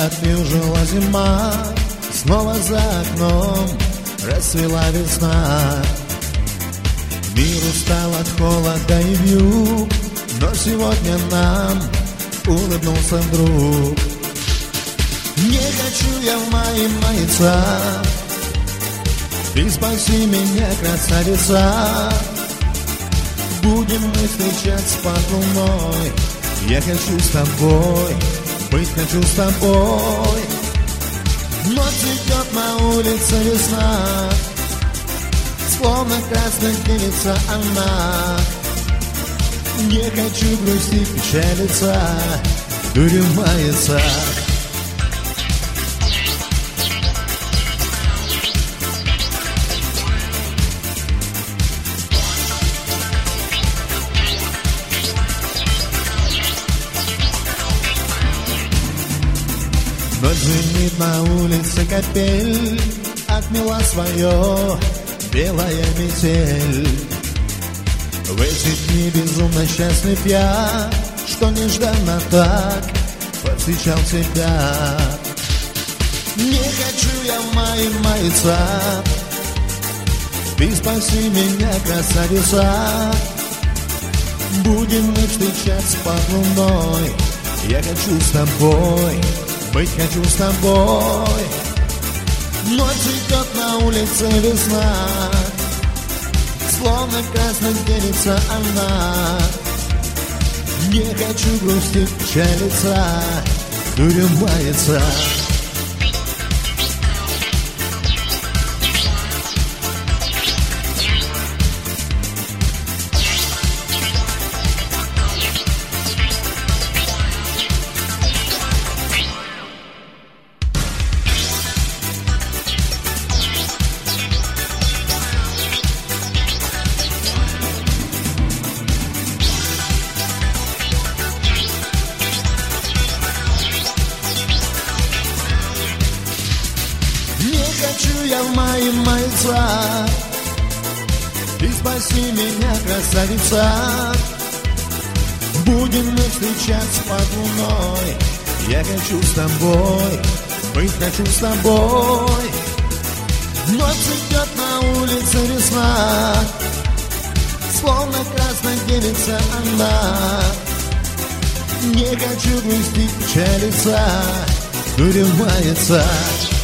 отъезжала зима, снова за окном расцвела весна. Мир устал от холода и вьюг, но сегодня нам улыбнулся друг. Не хочу я в мае маяться, ты спаси меня, красавица. Будем мы встречаться под луной, я хочу с тобой, быть хочу с тобой. Но цветет на улице весна, словно красная девица она. Не хочу грустить, печалиться, дурью маяться. Ночь звенит на улице капель, отмела свое белая метель. В эти дни безумно счастлив я, что нежданно так повстречал тебя. Не хочу я в мае маяться, ты спаси меня, красавица. Будем мы встречаться под луной, я хочу с тобой, быть хочу с тобой. Ночь цветет на улице весна, словно красная девица она. Не хочу грустить, печалиться, дурью маяться. Не хочу я в мае маяться, ты спаси меня, красавица. Будем мы встречаться под луной, я хочу с тобой, быть хочу с тобой. Ночь цветет на улице весна, словно красная девица она. Не хочу грустить, печалиться, дурью маяться.